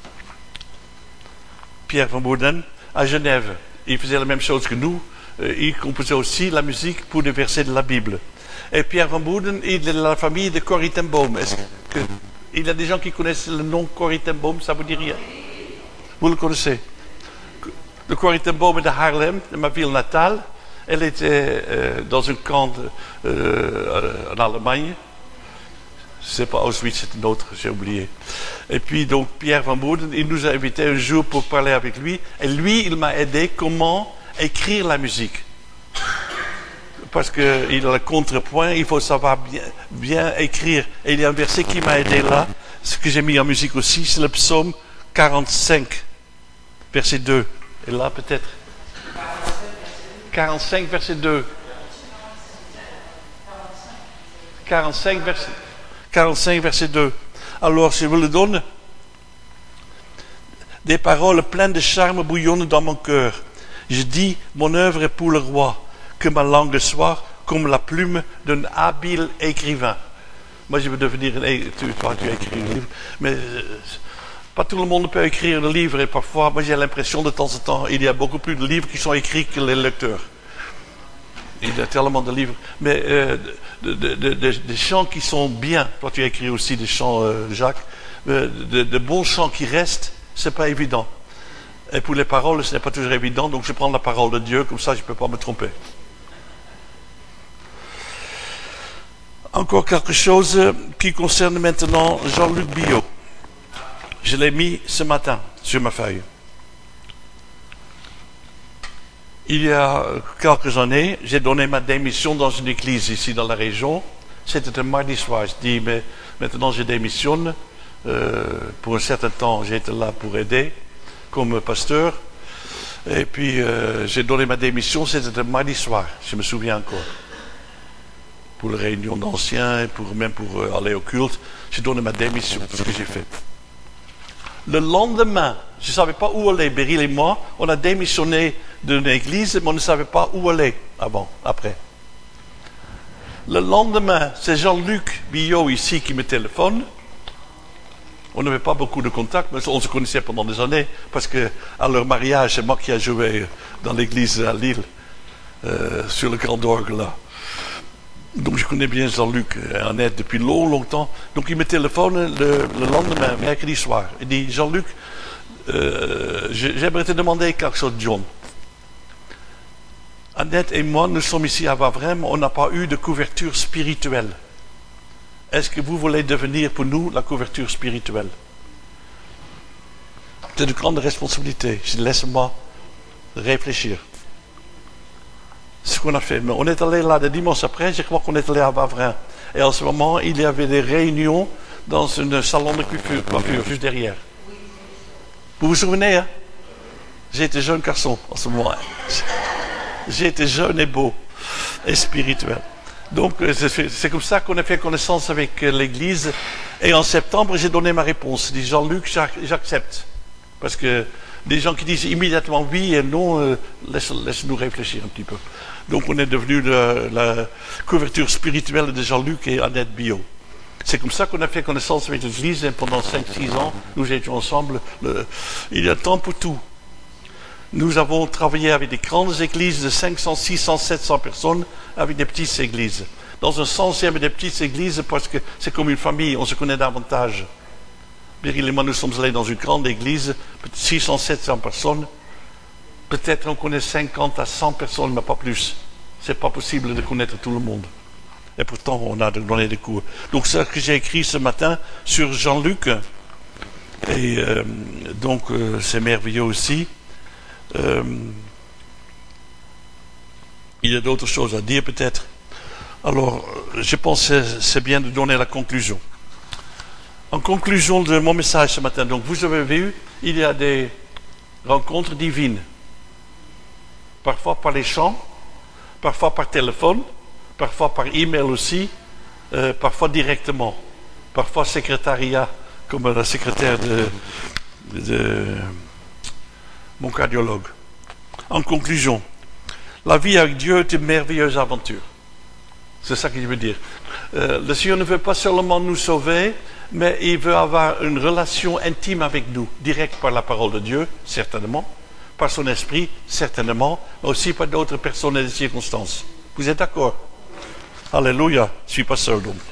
Speaker 1: Pierre Van Bouden, à Genève. Il faisait la même chose que nous. Il composait aussi la musique pour des versets de la Bible. Et Pierre Van Bouden, il est de la famille de Corrie ten Boom. Est-ce que... Il y a des gens qui connaissent le nom Corrie ten Boom, ça vous dit rien? Vous le connaissez? De Corrie ten Boom est de Haarlem, de ma ville natale. Elle était euh, dans un camp de, euh, en Allemagne. C'est pas Auschwitz, c'est un autre, j'ai oublié. Et puis donc Pierre Van Bouden, il nous a invités un jour pour parler avec lui. Et lui, il m'a aidé comment écrire la musique. Parce qu'il a le contrepoint, il faut savoir bien, bien écrire. Et il y a un verset qui m'a aidé là, ce que j'ai mis en musique aussi, c'est le psaume quarante-cinq, verset deux. Et là peut-être quarante-cinq, verset deux. quarante-cinq, verset, quarante-cinq, verset deux. Alors, je vous le donne. Des paroles pleines de charme bouillonnent dans mon cœur. Je dis, mon œuvre est pour le roi. Que ma langue soit comme la plume d'un habile écrivain. Moi, je veux devenir... Hey, tu, toi, tu as écrit un livre, mais euh, pas tout le monde peut écrire un livre. Et parfois, moi, j'ai l'impression de temps en temps, il y a beaucoup plus de livres qui sont écrits que les lecteurs. Il y a tellement de livres. Mais euh, de, de, de, de, des chants qui sont bien. Toi, tu as écrit aussi des chants, euh, Jacques. Euh, de, de bons chants qui restent, c'est pas évident. Et pour les paroles, ce n'est pas toujours évident. Donc, je prends la parole de Dieu, comme ça, je ne peux pas me tromper. Encore quelque chose qui concerne maintenant Jean-Luc Biot. Je l'ai mis ce matin sur ma feuille. Il y a quelques années, j'ai donné ma démission dans une église ici dans la région. C'était un mardi soir. Je dis, mais maintenant je démissionne. Euh, pour un certain temps, j'ai été là pour aider comme pasteur. Et puis, euh, j'ai donné ma démission. C'était un mardi soir. Je me souviens encore. Pour la réunion d'anciens et pour, même pour euh, aller au culte, j'ai donné ma démission, ce que j'ai fait. Le lendemain, je ne savais pas où aller, Beryl et moi, on a démissionné d'une église, mais on ne savait pas où aller avant, après. Le lendemain, c'est Jean-Luc Biot ici qui me téléphone. On n'avait pas beaucoup de contacts, mais on se connaissait pendant des années, parce que à leur mariage, c'est moi qui ai joué dans l'église à Lille, euh, sur le grand orgue là. Donc je connais bien Jean-Luc et Annette depuis long, longtemps. Donc il me téléphone le, le lendemain, mercredi soir. Il dit, Jean-Luc, euh, j'aimerais te demander quelque chose, John. Annette et moi, nous sommes ici à Wavrem, on n'a pas eu de couverture spirituelle. Est-ce que vous voulez devenir pour nous la couverture spirituelle? C'est une grande responsabilité. Laisse-moi réfléchir. Ce qu'on a fait. Mais on est allé là le dimanche après, je crois qu'on est allé à Wavrem. Et en ce moment, il y avait des réunions dans un salon de coiffure, coiffure juste derrière. Vous vous souvenez, hein? J'étais jeune garçon en ce moment. J'étais jeune et beau et spirituel. Donc c'est comme ça qu'on a fait connaissance avec l'église. Et en septembre, j'ai donné ma réponse. J'ai dit, Jean-Luc, j'accepte. Parce que des gens qui disent immédiatement oui et non, euh, laisse, laisse-nous réfléchir un petit peu. Donc on est devenu le, la couverture spirituelle de Jean-Luc et Annette Bio. C'est comme ça qu'on a fait connaissance avec l'église. Et pendant cinq six ans, nous étions ensemble. Le, il y a temps pour tout. Nous avons travaillé avec des grandes églises de cinq cents, six cents, sept cents personnes, avec des petites églises. Dans un sens, il y avait des petites églises parce que c'est comme une famille, on se connaît davantage. Beryl et moi, nous sommes allés dans une grande église, six cents, sept cents personnes. Peut-être on connaît cinquante à cent personnes, mais pas plus. C'est pas possible de connaître tout le monde. Et pourtant, on a donné des cours. Donc, c'est ce que j'ai écrit ce matin sur Jean-Luc. Et euh, donc, euh, c'est merveilleux aussi. Euh, il y a d'autres choses à dire peut-être. Alors, je pense que c'est bien de donner la conclusion. En conclusion de mon message ce matin, donc vous avez vu, il y a des rencontres divines. Parfois par les chants, parfois par téléphone, parfois par email aussi, euh, parfois directement, parfois secrétariat, comme la secrétaire de, de mon cardiologue. En conclusion, la vie avec Dieu est une merveilleuse aventure. C'est ça que je veux dire. Euh, le Seigneur ne veut pas seulement nous sauver, mais il veut avoir une relation intime avec nous, directe par la parole de Dieu, certainement, par son esprit, certainement, mais aussi par d'autres personnes et des circonstances. Vous êtes d'accord? Alléluia, je ne suis pas seul donc.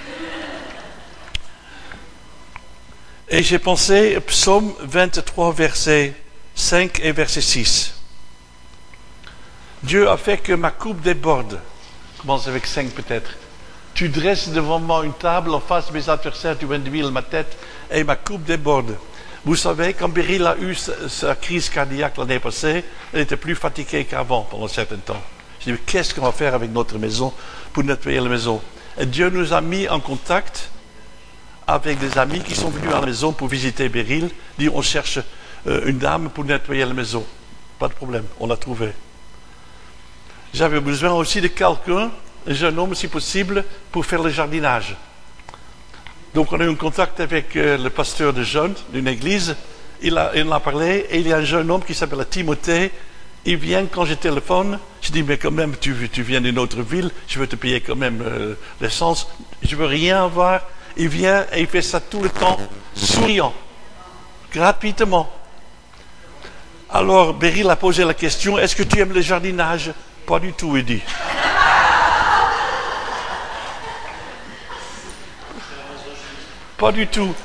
Speaker 1: Et j'ai pensé, psaume vingt-trois, verset cinq et verset six. Dieu a fait que ma coupe déborde. Commence avec cinq peut-être. Tu dresses devant moi une table en face de mes adversaires, tu huiles ma tête et ma coupe déborde. Vous savez, quand Beryl a eu sa, sa crise cardiaque l'année passée, elle était plus fatiguée qu'avant pendant un certain temps. Je dis, qu'est-ce qu'on va faire avec notre maison pour nettoyer la maison? Et Dieu nous a mis en contact avec des amis qui sont venus à la maison pour visiter Beryl. Dit, on cherche euh, une dame pour nettoyer la maison. Pas de problème, on l'a trouvé. J'avais besoin aussi de quelqu'un, un jeune homme si possible, pour faire le jardinage. Donc on a eu un contact avec euh, le pasteur de jeunes d'une église. Il, a, il en a parlé et il y a un jeune homme qui s'appelle Timothée. Il vient quand je téléphone. Je dis mais quand même tu, tu viens d'une autre ville, je veux te payer quand même euh, l'essence. Je veux rien avoir. Il vient et il fait ça tout le temps, souriant, gratuitement. Alors Beryl a posé la question, est-ce que tu aimes le jardinage? Pas du tout, il dit. Pas du tout.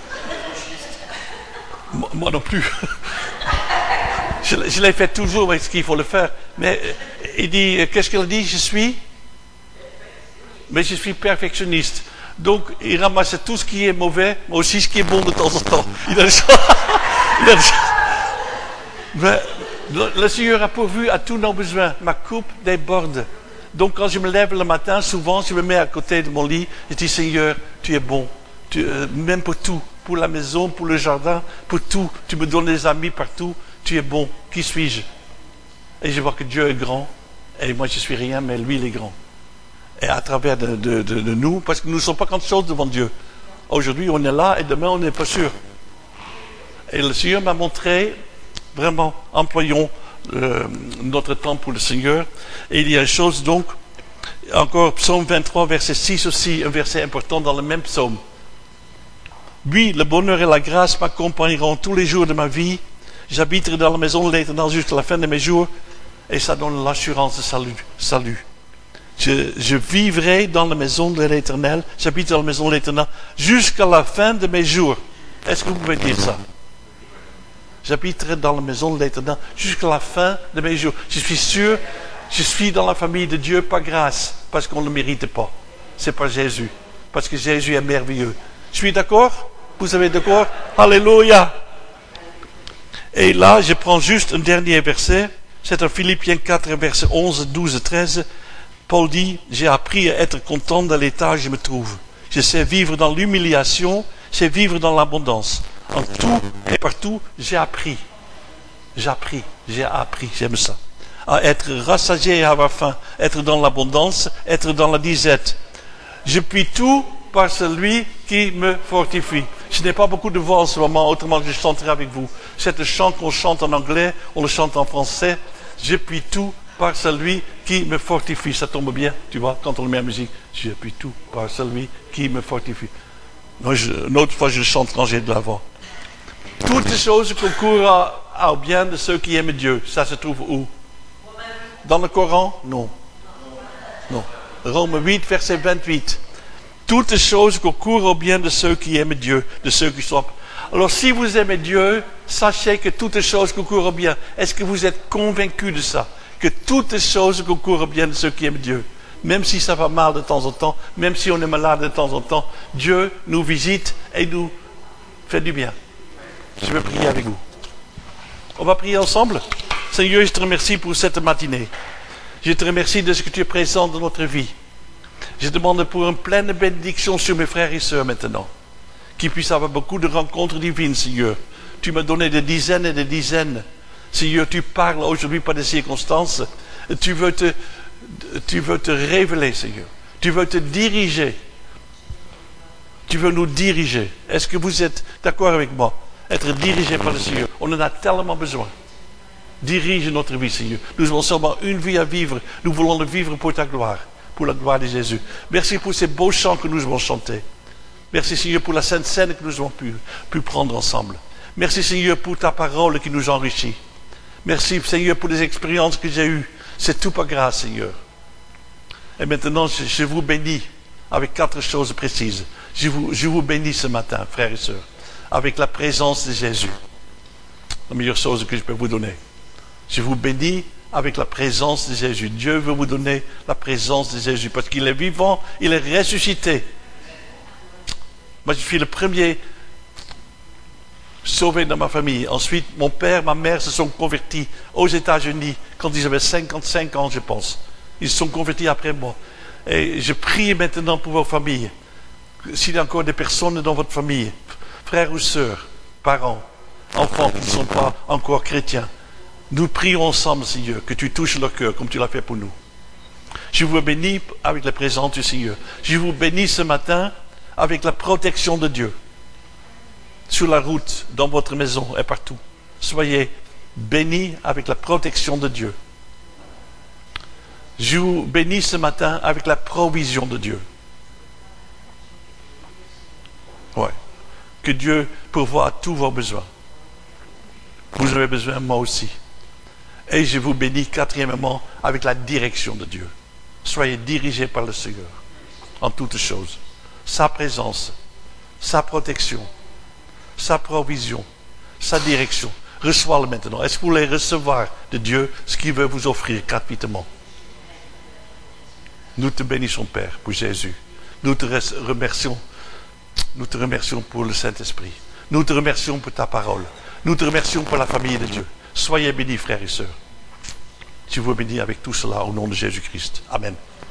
Speaker 1: Moi, moi non plus. Je, je l'ai fait toujours avec ce qu'il faut le faire. Mais il dit, qu'est-ce qu'il dit? Je suis? Mais je suis perfectionniste. Donc, il ramasse tout ce qui est mauvais, mais aussi ce qui est bon de temps en temps. Il a dit, il a dit, mais le, le Seigneur a pourvu à tous nos besoins. Ma coupe déborde. Donc, quand je me lève le matin, souvent, je me mets à côté de mon lit. Je dis, Seigneur, tu es bon. Tu, euh, même pour tout. Pour la maison, pour le jardin, pour tout. Tu me donnes des amis partout. Tu es bon. Qui suis-je? Et je vois que Dieu est grand. Et moi, je suis rien, mais lui, il est grand. Et à travers de, de, de, de nous, parce que nous ne sommes pas grand-chose devant Dieu. Aujourd'hui, on est là et demain, on n'est pas sûr. Et le Seigneur m'a montré, vraiment, employons euh, notre temps pour le Seigneur. Et il y a une chose donc, encore psaume vingt-trois, verset six aussi, un verset important dans le même psaume. Oui, le bonheur et la grâce m'accompagneront tous les jours de ma vie. J'habiterai dans la maison de l'Éternel jusqu'à la fin de mes jours. Et ça donne l'assurance de salut. salut. Je, je vivrai dans la maison de l'Éternel. J'habite dans la maison de l'Éternel jusqu'à la fin de mes jours. Est-ce que vous pouvez dire ça? J'habiterai dans la maison de l'Éternel jusqu'à la fin de mes jours. Je suis sûr, je suis dans la famille de Dieu par grâce, parce qu'on ne le mérite pas. C'est par Jésus. Parce que Jésus est merveilleux. Je suis d'accord? Vous êtes d'accord? Alléluia! Et là, je prends juste un dernier verset. C'est en Philippiens quatre, versets onze, douze et treize. Paul dit, j'ai appris à être content de l'état où je me trouve. Je sais vivre dans l'humiliation, je sais vivre dans l'abondance. En tout et partout, j'ai appris. J'ai appris, j'ai appris, j'aime ça. À être rassasié et avoir faim, être dans l'abondance, être dans la disette. Je puis tout par celui qui me fortifie. Je n'ai pas beaucoup de voix en ce moment, autrement que je chanterai avec vous. C'est le chant qu'on chante en anglais, on le chante en français. Je puis tout par celui qui me fortifie. Ça tombe bien, tu vois, quand on met la musique. Je puis tout par celui qui me fortifie. Non, je, une autre fois, je le chante quand j'ai de la voix. Toutes les choses concourent au bien de ceux qui aiment Dieu. Ça se trouve où? Dans le Coran? Non. Non. Romains huit, verset vingt-huit. Toutes les choses concourent au bien de ceux qui aiment Dieu, de ceux qui sont... Alors si vous aimez Dieu, sachez que toutes les choses concourent au bien. Est-ce que vous êtes convaincu de ça? Que toutes les choses concourent au bien de ceux qui aiment Dieu. Même si ça va mal de temps en temps, même si on est malade de temps en temps, Dieu nous visite et nous fait du bien. Je vais prier avec vous. On va prier ensemble? Seigneur, je te remercie pour cette matinée. Je te remercie de ce que tu es présent dans notre vie. Je demande pour une pleine bénédiction sur mes frères et sœurs maintenant. Qu'ils puissent avoir beaucoup de rencontres divines, Seigneur. Tu m'as donné des dizaines et des dizaines. Seigneur, tu parles aujourd'hui par des circonstances. Tu veux te, tu veux te révéler, Seigneur. Tu veux te diriger. Tu veux nous diriger. Est-ce que vous êtes d'accord avec moi? Être dirigé par le Seigneur. On en a tellement besoin. Dirige notre vie, Seigneur. Nous avons seulement une vie à vivre. Nous voulons le vivre pour ta gloire. Pour la gloire de Jésus. Merci pour ces beaux chants que nous avons chantés. Merci, Seigneur, pour la sainte scène que nous avons pu, pu prendre ensemble. Merci, Seigneur, pour ta parole qui nous enrichit. Merci, Seigneur, pour les expériences que j'ai eues. C'est tout par grâce, Seigneur. Et maintenant, je, je vous bénis avec quatre choses précises. Je vous, je vous bénis ce matin, frères et sœurs, avec la présence de Jésus. La meilleure chose que je peux vous donner. Je vous bénis avec la présence de Jésus. Dieu veut vous donner la présence de Jésus parce qu'il est vivant, il est ressuscité. Moi, je suis le premier sauvé dans ma famille. Ensuite, mon père, ma mère se sont convertis aux États-Unis quand ils avaient cinquante-cinq ans, je pense. Ils se sont convertis après moi. Et je prie maintenant pour vos familles. S'il y a encore des personnes dans votre famille, frères ou sœurs, parents, enfants qui ne sont pas encore chrétiens, nous prions ensemble, Seigneur, que tu touches leur cœur comme tu l'as fait pour nous. Je vous bénis avec la présence du Seigneur. Je vous bénis ce matin avec la protection de Dieu. Sur la route, dans votre maison et partout. Soyez bénis avec la protection de Dieu. Je vous bénis ce matin avec la provision de Dieu. Ouais. Que Dieu pourvoie à tous vos besoins. Vous avez besoin, moi aussi. Et je vous bénis quatrièmement avec la direction de Dieu. Soyez dirigés par le Seigneur en toutes choses. Sa présence, sa protection, sa provision, sa direction. Reçois-le maintenant. Est-ce que vous voulez recevoir de Dieu ce qu'il veut vous offrir gratuitement? Nous te bénissons, Père, pour Jésus. Nous te remercions. Nous te remercions pour le Saint-Esprit. Nous te remercions pour ta parole. Nous te remercions pour la famille de Dieu. Soyez bénis, frères et sœurs. Je vous bénis avec tout cela au nom de Jésus-Christ. Amen.